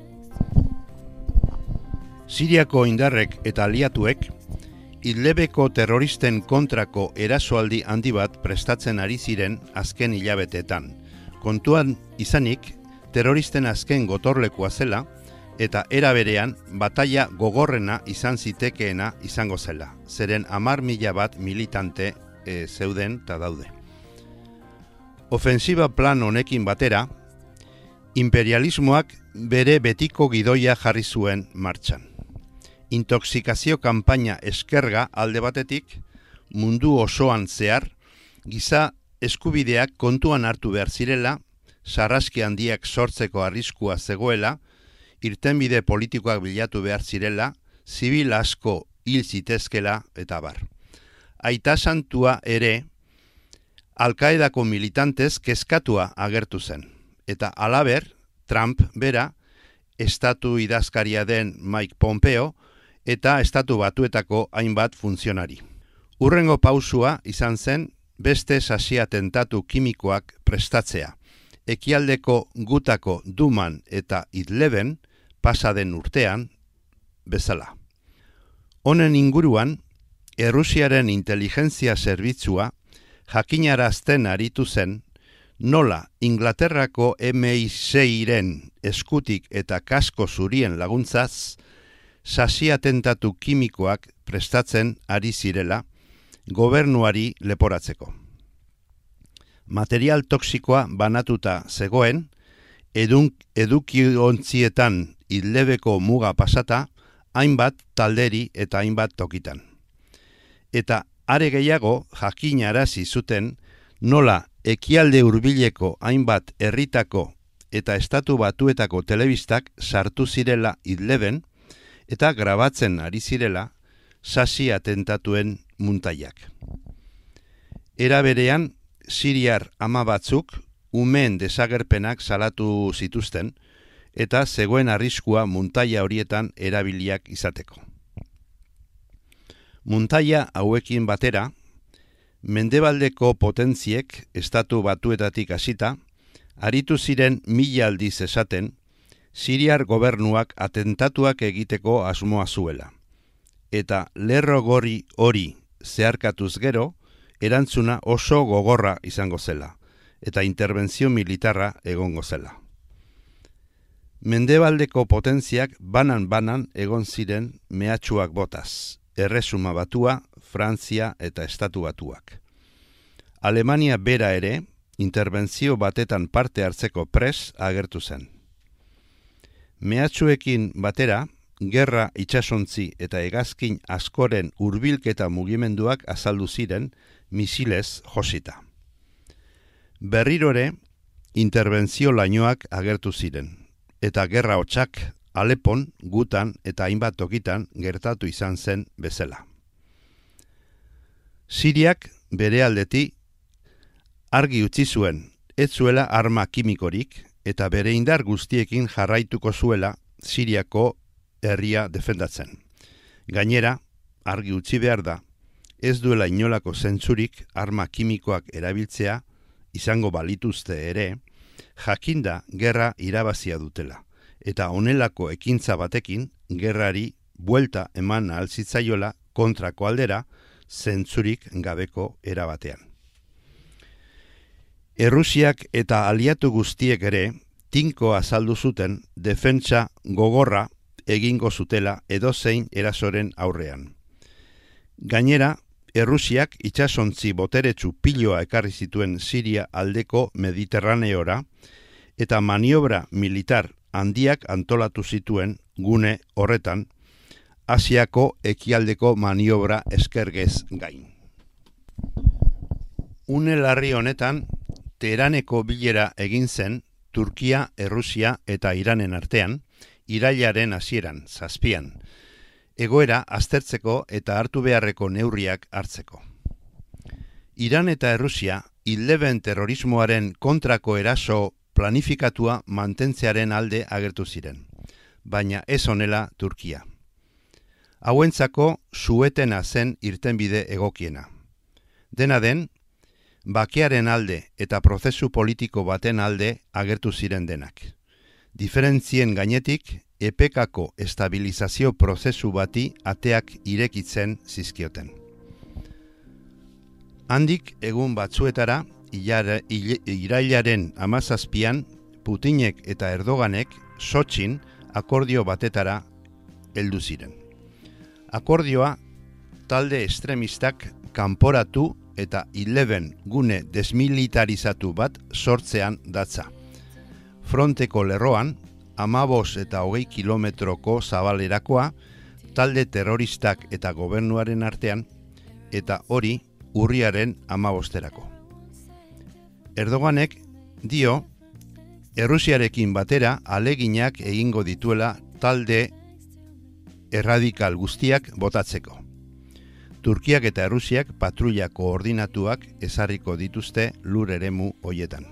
Siriako indarrek eta aliatuek, Idlibeko terroristen kontrako erasoaldi handi bat prestatzen ari ziren azken hilabeteetan. Kontuan izanik, terroristen azken gotorlekua zela, eta era berean bataila gogorrena izan zitekeena izango zela, zeren hamar mila bat militante e, zeuden eta daude. Ofensiba plan honekin batera, imperialismoak bere betiko gidoia jarri zuen martxan. Intoxikazio kanpaina eskerga alde batetik, mundu osoan zehar, giza eskubideak kontuan hartu behar zirela, sarraski handiak sortzeko arriskua zegoela, irtenbide politikoak bilatu behar zirela, zibil asko hil zitezkela eta bar. Aita santua ere, Al-Qaedako militantez kezkatua agertu zen, eta halaber, Trump bera, estatu idazkaria den Mike Pompeo, eta estatu batuetako hainbat funtzionari. Hurrengo pausua izan zen beste sasi atentatu kimikoak prestatzea. Ekialdeko Gutako Duman eta Idleben pasaden urtean bezala. Honen inguruan, Errusiaren inteligentzia zerbitzua jakinarazten aritu zen nola Inglaterrako M I seiren eskutik eta kasko zurien laguntzaz sasi atentatu kimikoak prestatzen ari zirela gobernuari leporatzeko. Material toksikoa banatuta zegoen, edun, edukiontzietan Idlebeko muga pasata, hainbat talderi eta hainbat tokitan. Eta are gehiago jakinarazi zuten nola ekialde hurbileko hainbat herritako eta estatu batuetako telebistak sartu zirela Idleben eta grabatzen ari zirela sasi atentatuen muntaiak. Era berean, Siriar ama batzuk umeen desagerpenak salatu zituzten eta zegoen arriskua muntaia horietan erabiliak izateko. Muntaia hauekin batera, mendebaldeko potentziek estatu batuetatik hasita, aritu ziren mila aldiz esaten, Siriar gobernuak atentatuak egiteko asmoa zuela. Eta lerro gori hori zeharkatuz gero, erantzuna oso gogorra izango zela, eta interbentzio militarra egongo zela. Mendebaldeko potentziak banan-banan egon ziren mehatxuak botaz, Erresuma Batua, Frantzia eta Estatu Batuak. Alemania bera ere, interbentzio batetan parte hartzeko pres agertu zen. Mehatxuekin batera, gerra itsasontzi eta hegazkin askoren hurbilketa mugimenduak azaldu ziren misilez josita. Berrirore, interbentzio lainoak agertu ziren, eta gerra hotsak Alepon, Gutan eta hainbat tokitan gertatu izan zen bezala. Siriak bere aldeti argi utzi zuen, ez zuela arma kimikorik eta bere indar guztiekin jarraituko zuela Siriako herria defendatzen. Gainera, argi utzi behar da, ez duela inolako zentzurik arma kimikoak erabiltzea izango balituzte ere, jakinda gerra irabazia dutela, eta honelako ekintza batekin gerrari buelta eman ahal zitzaiola kontrako aldera zentzurik gabeko erabatean. Errusiak eta aliatu guztiek ere tinko azaldu zuten defentsa gogorra egingo zutela edozein erasoren aurrean. Gainera, Errusiak itsasontzi boteretsu piloa ekarri zituen Siria aldeko Mediterraneora eta maniobra militar handiak antolatu zituen gune horretan Asiako ekialdeko maniobra eskergez gain. Une larri honetan, Teheraneko bilera egin zen Turkia, Errusia eta Iranen artean, irailaren hasieran, zazpian, egoera aztertzeko eta hartu beharreko neurriak hartzeko. Iran eta Errusia, Idleben terrorismoaren kontrako eraso planifikatua mantentzearen alde agertu ziren, baina ez honela Turkia. Hauentzako suetena zen irtenbide egokiena. Dena den, bakearen alde eta prozesu politiko baten alde agertu ziren denak. Diferentzien gainetik, epekako estabilizazio prozesu bati ateak irekitzen zizkioten. Handik egun batzuetara, irailaren hamazazpian, Putinek eta Erdoganek Sotxin akordio batetara heldu ziren. Akordioa talde estremistak kanporatu eta Idleben gune desmilitarizatu bat sortzean datza. Fronteko lerroan, amabos eta hogei kilometroko zabalerakoa, talde terroristak eta gobernuaren artean, eta hori urriaren amabosterako. Erdoganek dio, Errusiarekin batera aleginak egingo dituela talde erradikal guztiak botatzeko. Turkiak eta Errusiak patrulla koordinatuak ezarriko dituzte lur eremu hoietan.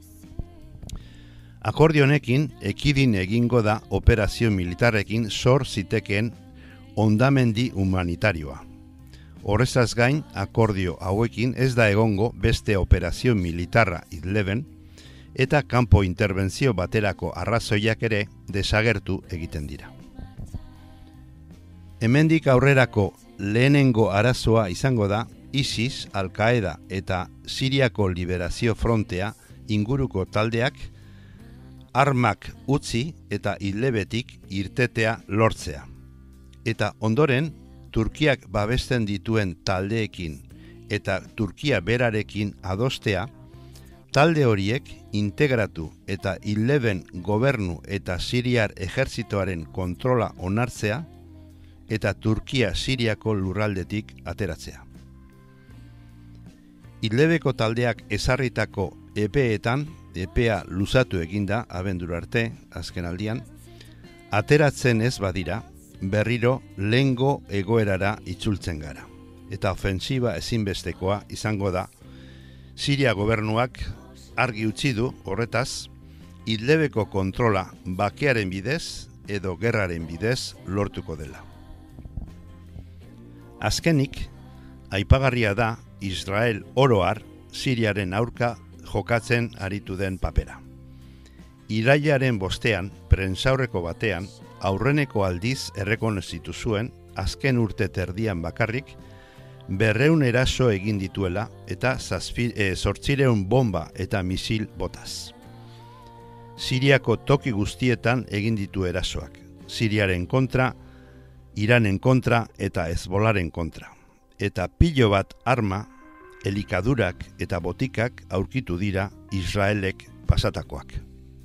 Akordio honekin ekidin egingo da operazio militarrekin sor zitekeen hondamendi humanitarioa. Horrezaz gain, akordio hauekin ez da egongo beste operazio militarra Idleben eta kanpo interbentzio baterako arrazoiak ere desagertu egiten dira. Hemendik aurrerako lehenengo arazoa izango da ISIS, Al-Qaeda eta Siriako Liberazio Frontea inguruko taldeak armak utzi eta Idlebetik irtetea lortzea. Eta ondoren, Turkiak babesten dituen taldeekin eta Turkia berarekin adostea, talde horiek integratu eta Idleben gobernu eta Siriar ejertzitoaren kontrola onartzea eta Turkia Siriako lurraldetik ateratzea. Idlebeko taldeak ezarritako epeetan, epea luzatu eginda abendura arte, azken aldian, ateratzen ez badira, berriro lehengo egoerara itzultzen gara. Eta ofensiba ezinbestekoa izango da, Siria gobernuak argi utzi du horretaz, Idlebeko kontrola bakearen bidez edo gerraren bidez lortuko dela. Azkenik, aipagarria da Israel oroar Siriaren aurka jokatzen aritu den papera. Irailaren bostean, prentsaurreko batean, aurreneko aldiz errekonozitu zuen, azken urte terdian bakarrik, berreun eraso egin dituela eta zortzireun bomba eta misil botaz. Siriako toki guztietan egin ditu erasoak, Siriaren kontra, Iranen kontra eta Hezbolaren kontra. Eta pilo bat arma, elikadurak eta botikak aurkitu dira Israelek pasatakoak.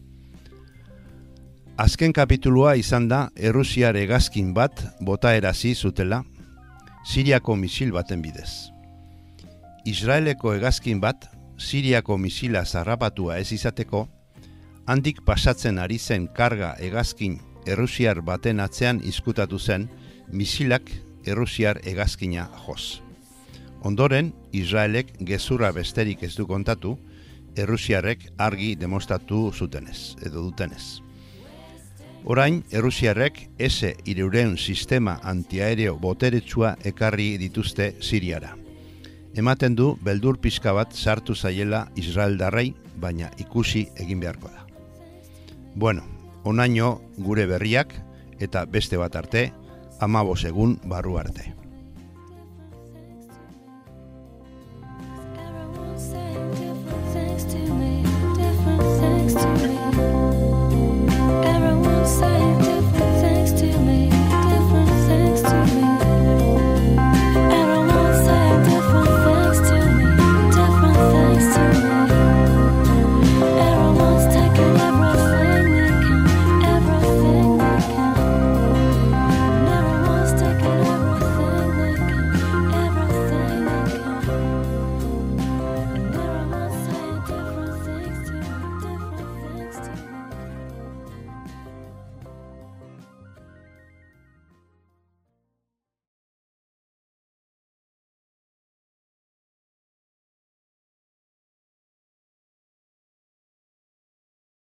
Azken kapitulua izan da Errusiar hegazkin bat botaerazi zutela Siriako misil baten bidez. Israeleko hegazkin bat Siriako misila zarrapatua ez izateko, handik pasatzen ari zen karga hegazkin Errusiar baten atzean izkutatu zen misilak Errusiar hegazkina joz. Ondoren, Israelek gezurra besterik ez du kontatu, Errusiarrek argi demostratu zutenez, edo dutenez. Orain, Errusiarrek ese hirureun sistema antiaereo boteretsua ekarri dituzte Siriara. Ematen du beldur pixka bat sartu zaiela Israeldarrei, baina ikusi egin beharko da. Bueno, onaino gure berriak eta beste bat arte, hamabost egun barru arte.